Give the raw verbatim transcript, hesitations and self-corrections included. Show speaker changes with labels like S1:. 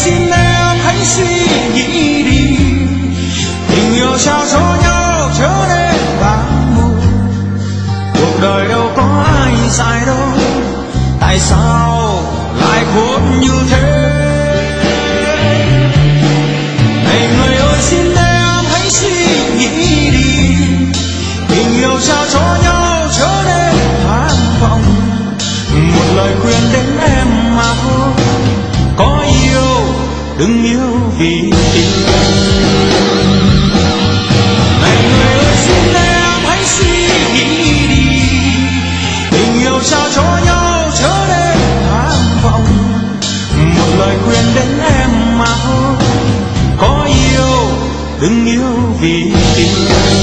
S1: xin em hãy suy nghĩ đi, tình yêu trao cho nhau trở nên vàng mùa. Cuộc đời đâu có ai dài đâu, tại sao lại khốn như thế? Này người ơi xin em hãy suy nghĩ đi, tình yêu trao cho nhau trở nên tham vọng. Một lời khuyên đến em mà thôi, có yêu đừng yêu vì tình. Này người ơi xin em hãy suy nghĩ đi, tình yêu trao cho nhau trở nên tham vọng. Một lời khuyên đến em mà thôi, có yêu đừng yêu vì tình.